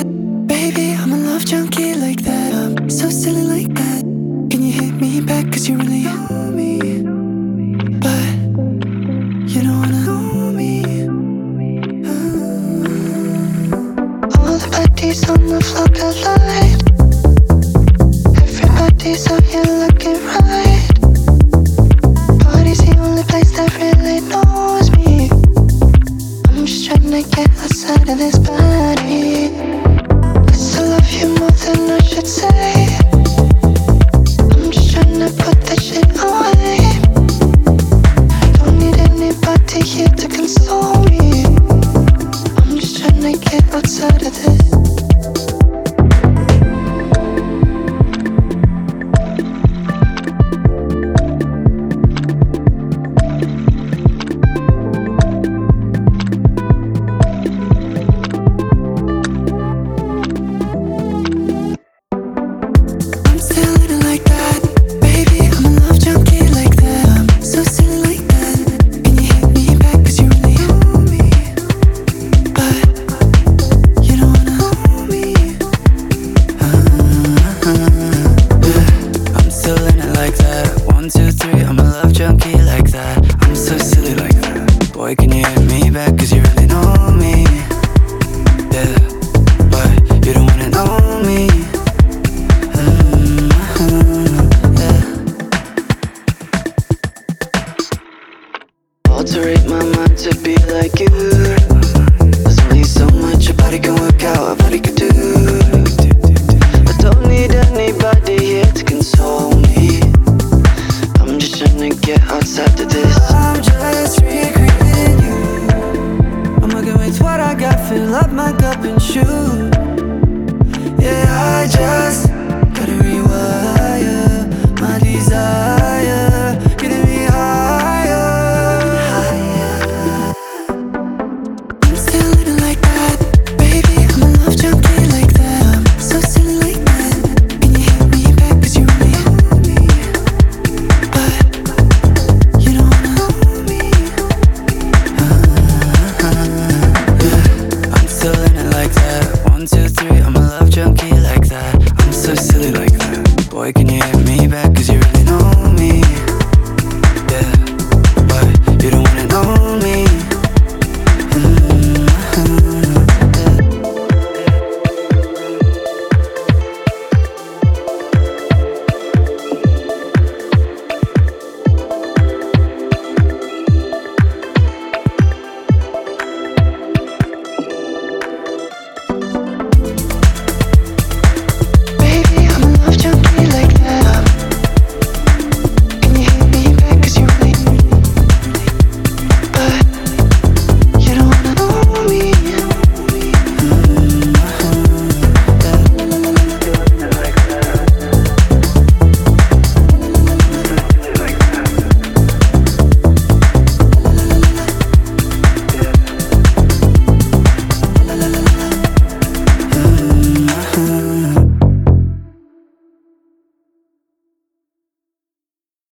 Baby, I'm a love junkie like that. I'm so silly like that. Can you hit me back? Cause you really know me. But you don't wanna know me. All the bodies on the floor collide. Everybody's out here looking right. Party's the only place that really knows me. I'm just trying to get outside of this body. I love you more than I should say. I'm just trying to put that shit away. Don't need anybody here to console me. I'm just trying to get outside of this. Boy, can you hit me back? Cause you really know me. Yeah, but you don't wanna know me. Yeah. Alterate my mind to be like you. There's only so much a body can work out, a body can do. I don't need anybody here to console me. I'm just trying to get outside of this. I'm just recreating you. I'm working with what I got, fill up my cup and shoot. Yeah, I just